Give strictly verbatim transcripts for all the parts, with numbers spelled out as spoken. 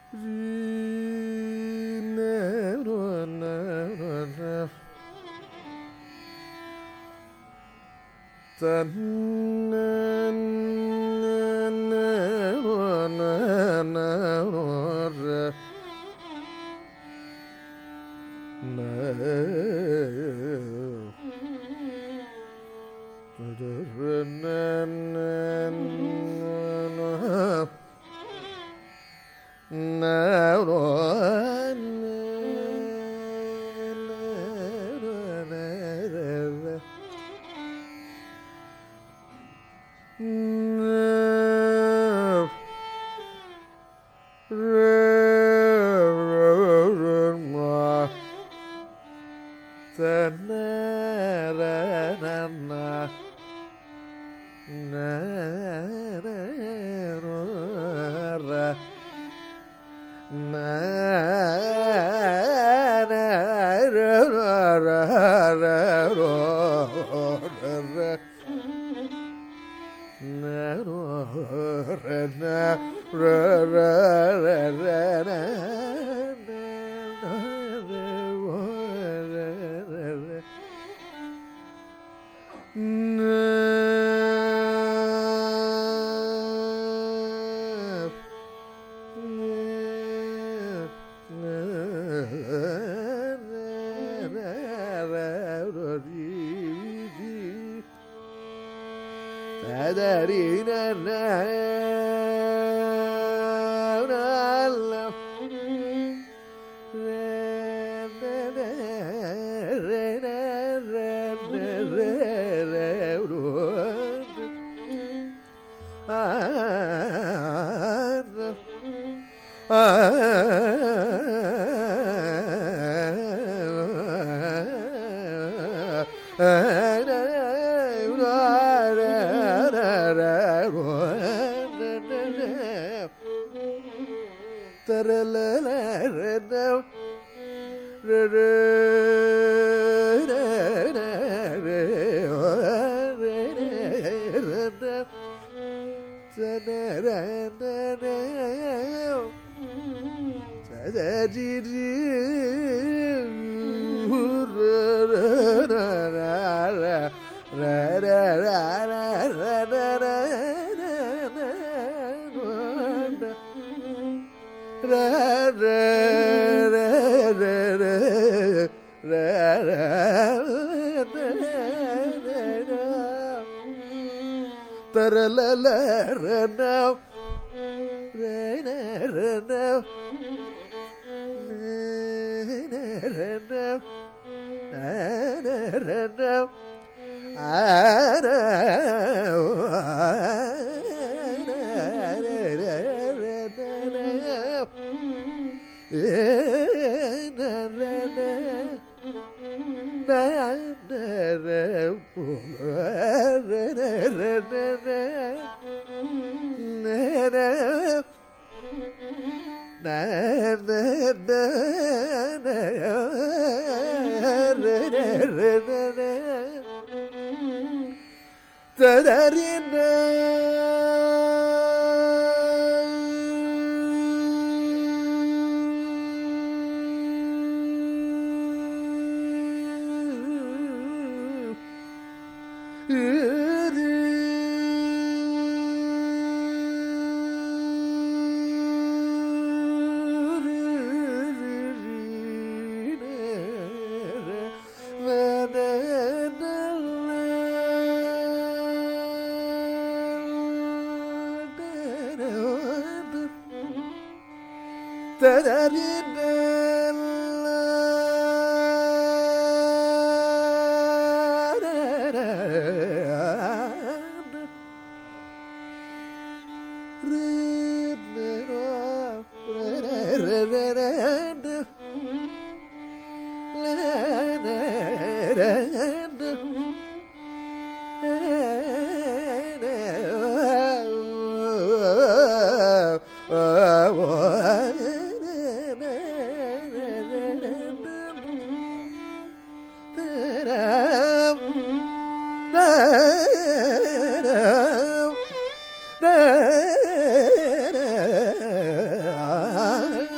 Ah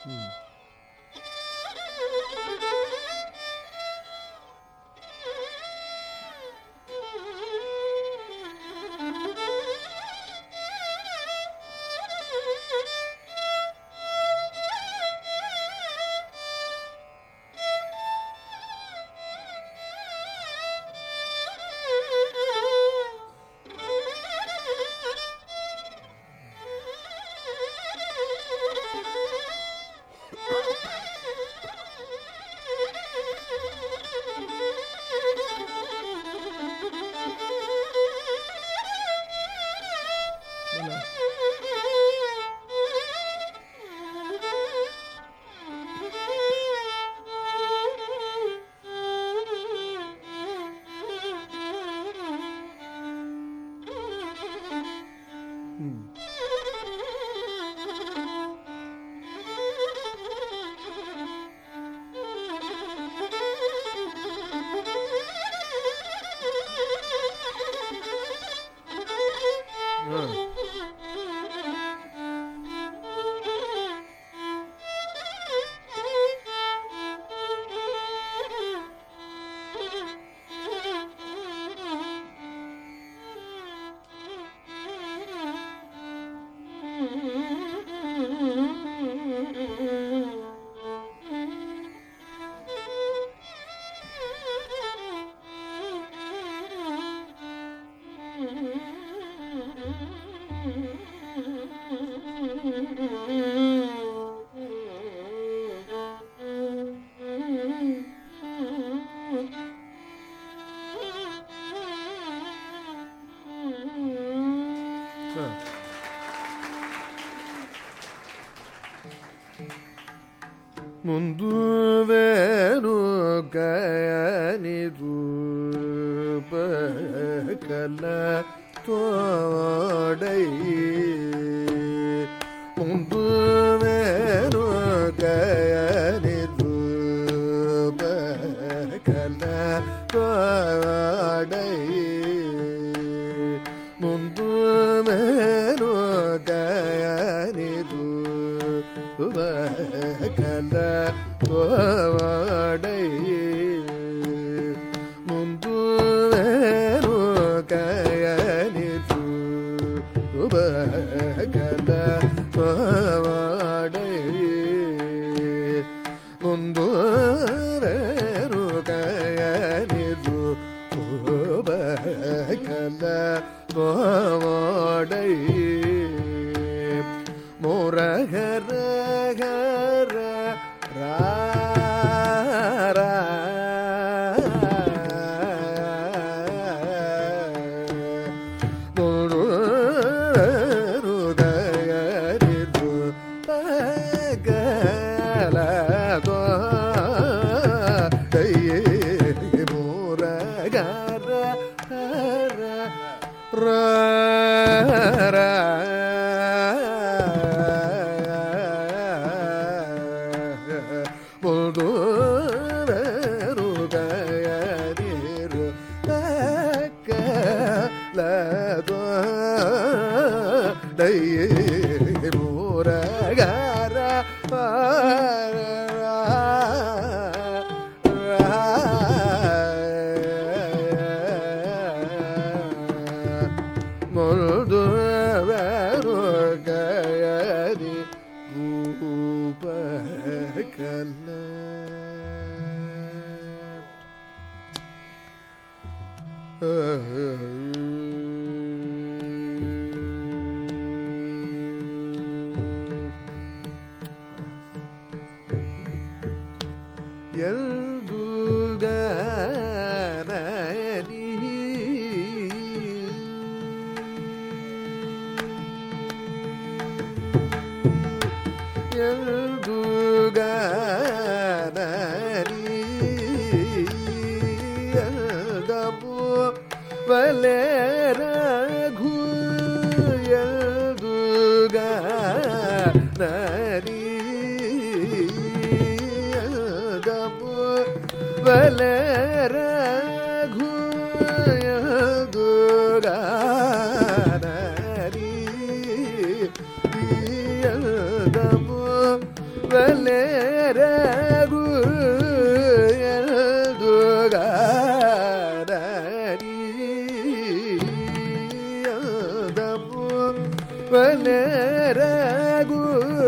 ಮುಂದು ವೇನು ಕಯನಿದು ಕಲ ತೋಡೈ ಮುಂದು ವೇನು ಕಯನಿದು ಕಲ ತೋಡೈ ಮುಂದು ವೇನು ಕಯನಿದು கல தோடை முந்து வேறு கயனிது கல தோடை முந்து வேறு கயனிது கல தோடை முரகர well Raghu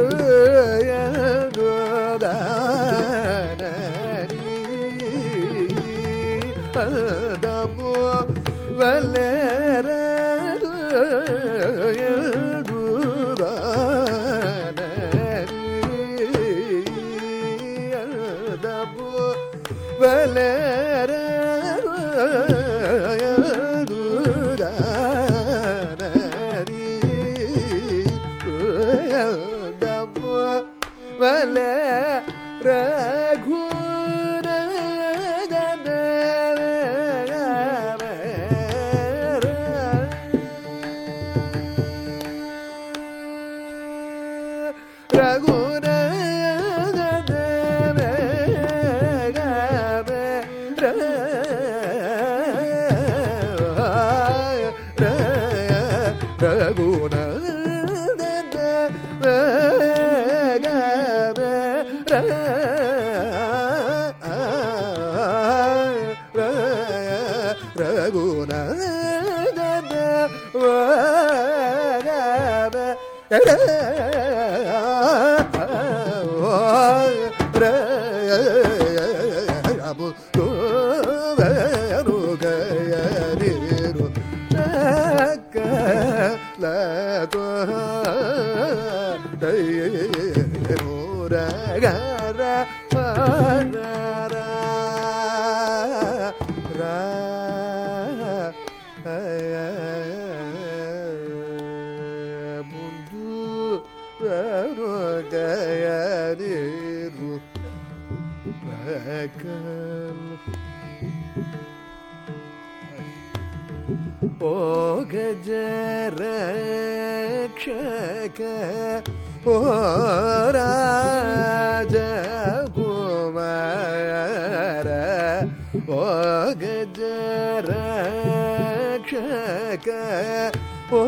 தபோ வல்லேர வல்லேர வல்லே Raghu O Gajarakshaka O Rajakumara O Gajarakshaka O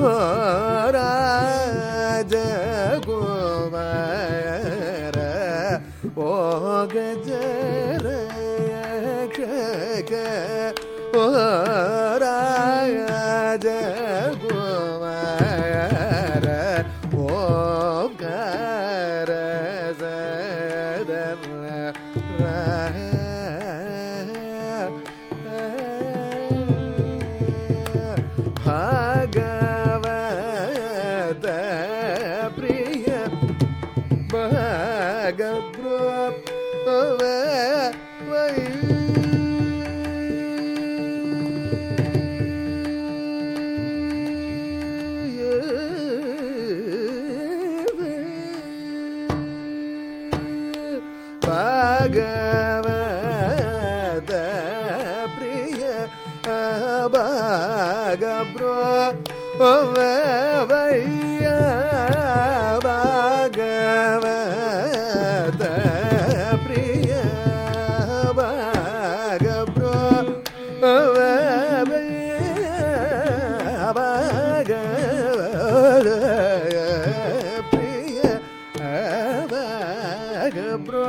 Rajakumara O Gajarakshaka O Rajakumara Omkara Sadara Bhagavata Priya Bhagabro Bhagavata Priya Bhagabro Vaya Bhagavata Priya Bhagabro Vaya Bhagavata Priya Bhagabro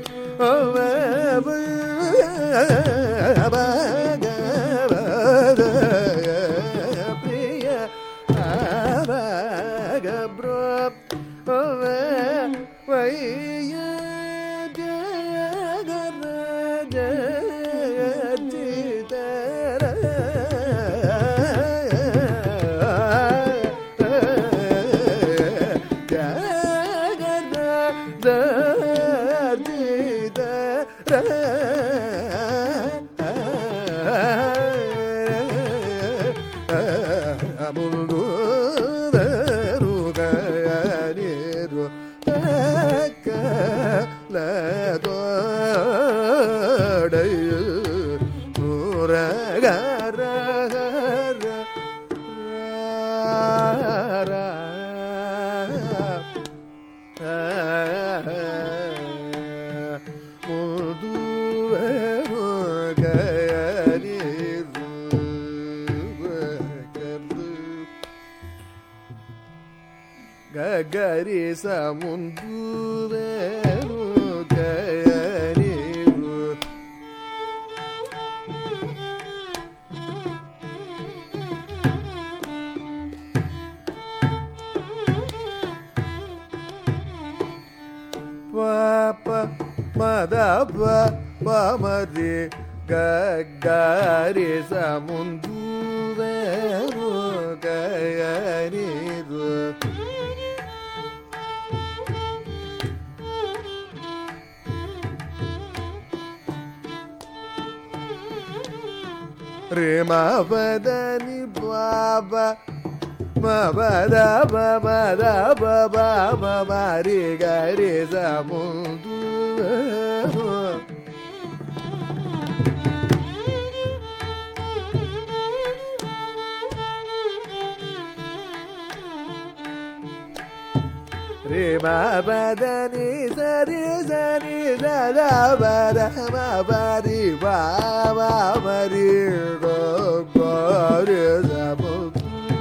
Gagari samundu veru gayaniru மதப பமரி கரி சமுந்து கயனிது ரிமபதனி பாபா மபத பமத பப மரி கரி சமுந்து ரிமபதனி சரி சரி சதா பத மபரி பாபா மரி கரி சமுந்து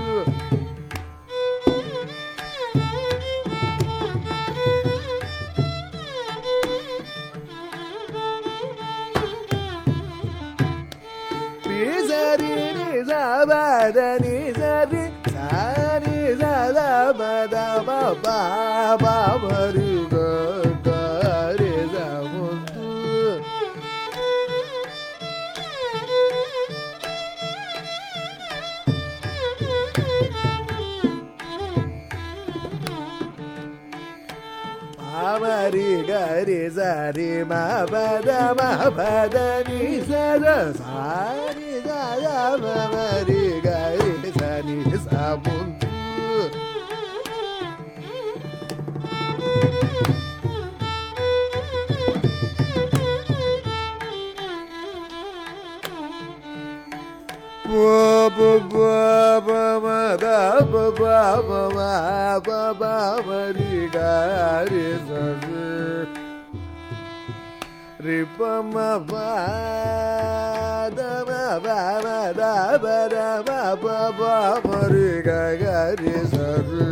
சரி சபதனி சரி சரி சதபத பாபா மரி கரி சமுந்து மரி கரி சரி மபத மபதனி சத sorry சத மரி கரி சரி சமுந்து மரி கரி சரி ரிபம மரி கரி சரி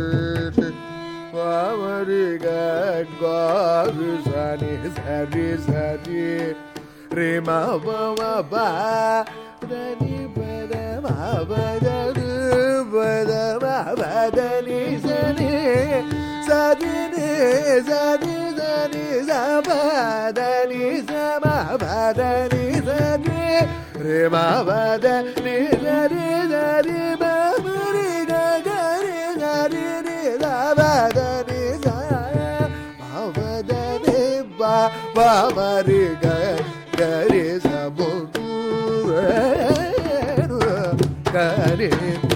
மரி கரி சனி சரி சரி ரிம பதனி பத மபதரு பத மபதனி சனி சதினி சதி சனி சபதனி சமபதனி சனி ரிம பதனி சரி சரி மரி கரி சரி சபதனி சபதனி மரி கரி சமுந்து கரி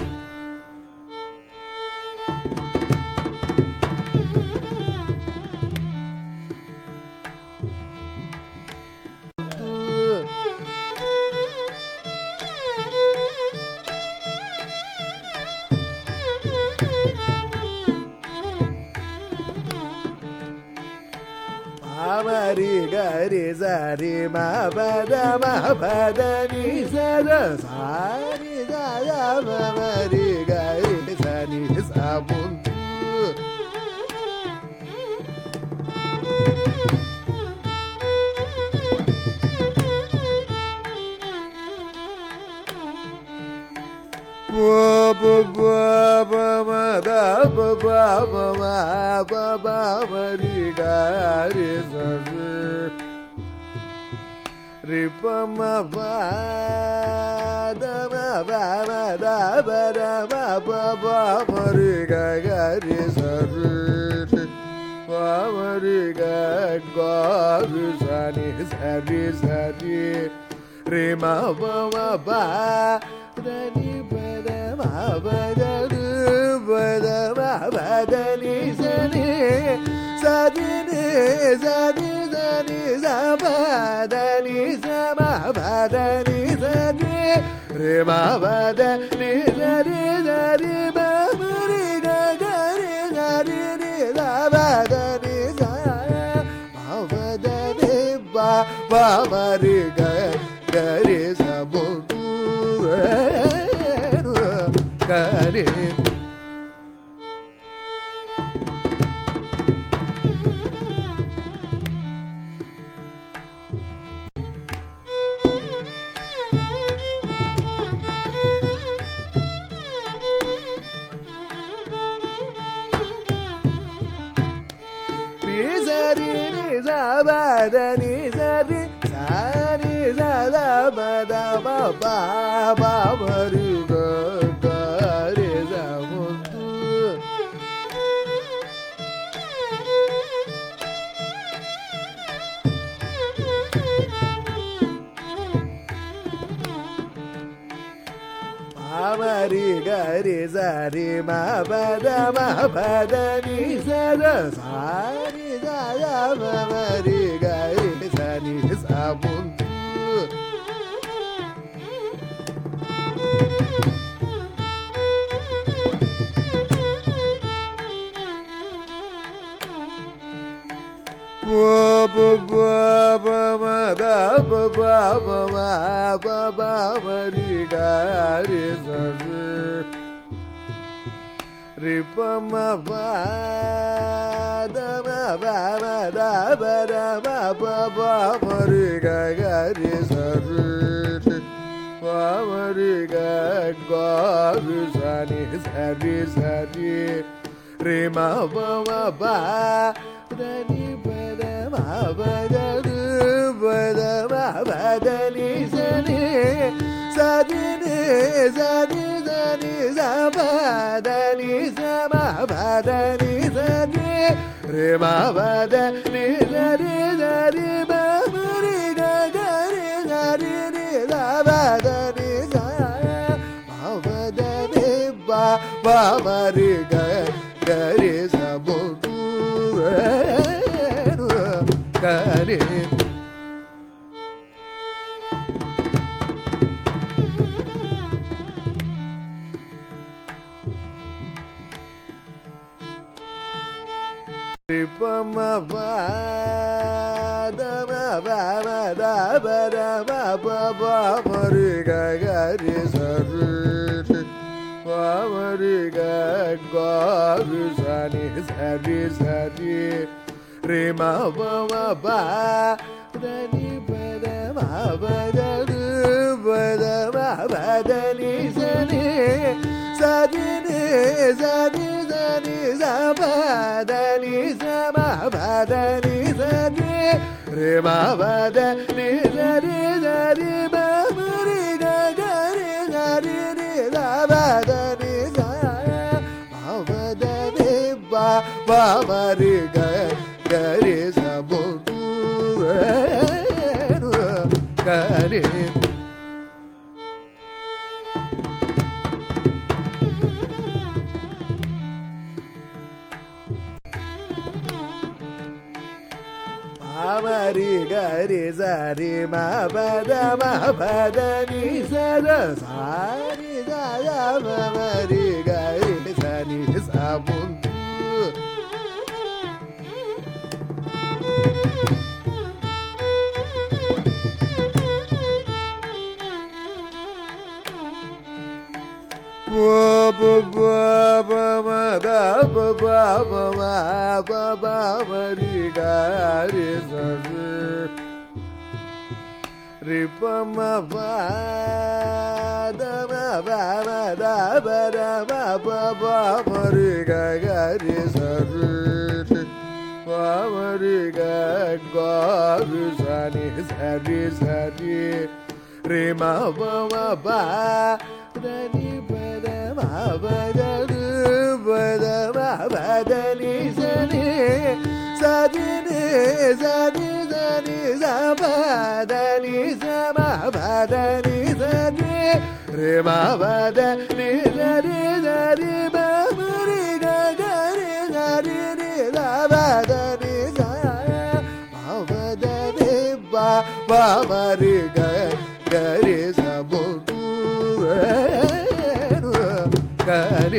மரி கரி சரி மபத மபதனி சத சாரி சத மரி கரி சனி சமுந்து மரி கரி சரி ரிபம மரி கரி சரி மரி கரி சனி சரி சரி ரிம பதனி பத மபதரு பத மபதனி சனி சதினி சதி சனி சபதனி சமபதனி சனி ரிம பதனி சரி சரி மரி கரி சரி சபதனி சபதனி மரி கரி சமுந்து கரி sari ni sa ba da ni sari sari sa da ba da ba ba ba ba ri ga ga re sa mu tu ma ri ga re sa ri ma ba da ma ba da ni sa da sa ri sa da ma ma ri ga re sa ni sa mu tu ba ba ba ba ma da ba ba ba ma ba ba ma ri ga re sa ri pa ma ba da ma ba ma da ba da ma ba ba ma ri ga ga re sa ri pa ma ri ga ga re sa ni sa ri sa ri re ma ba ma ba da ni ba da ma ba da du ba da ma ba da ni sa ni sa di ni sa di sa ni sa ba da ni sa ma ba da ni sa ni re ma ba da ni sa di sa di ba ma ri ga ga ri sa di ni sa ba da ni sa ma ba da ni ba ba ma ri ga ga ri sa bo tu ga ri pa ma ba da ma ba ma da ba da ma ba ba ma ri ga ga ri sa ri pa ma ri ga ga ri sa ni sa ri sa ri re ma ba ma ba da ni ba da ma ba da du ba da ma ba da ni sa ni sa di ni sa di sa ni sa ba da ni sa ma ba da ni sa di re ma ba da ni sa di sa di ba ma ri ga ga ri sa di ni sa ba da ni sa ma ba da ni ba ba ma ri ga ga ri sa bo tu ga ri ma ri ga ri sa ri ma ba da ma ba da ni sa da sa ri sa da ma ma ri ga ri sa ni sa mu tu ba ba ba ba ma da ba ba ba ma ba ba ma ri ga ri sa ri pa ma ba da ma ba ma da ba da ma ba ba ma ri ga ga ri sa ri pa ma ri ga ga ri sa ni sa ri sa ri re ma ba ma ba da ni ba da ma ba da du ba da ma ba da ni sa ni sa di ni sa di sa ni sa ba da ni sa ma ba da ni sa di re ma ba da ni sa di sa di ba ma ri ga ga ri sa di ni sa ba da ni sa ma ba da ni ba ba ma ri ga ga ri sa bo tu ga ri